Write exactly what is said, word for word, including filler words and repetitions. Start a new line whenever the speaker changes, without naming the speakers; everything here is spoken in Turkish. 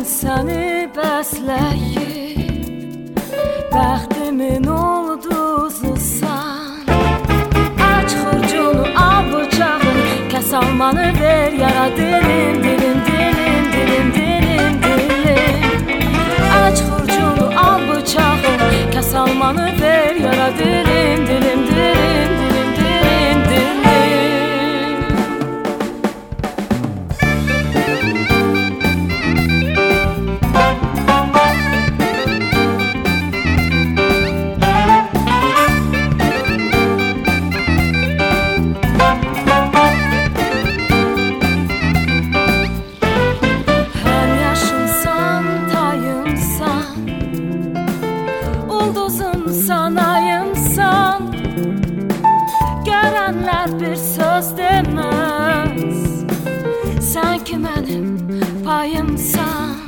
səni bəsləyib, bəxtimin ulduzusan. Aç xurcunu, al bıçağı, kəs almanı ver yara dilim, dilim, dilim, dilim, dilim, dilim. Aç xurcunu, al bıçağı, kəs almanı ver yara dilim, dilim, dilim, dilim, dilim, dilim. Sanayımsan, görenler bir söz demez. Sen ki benim payımsan.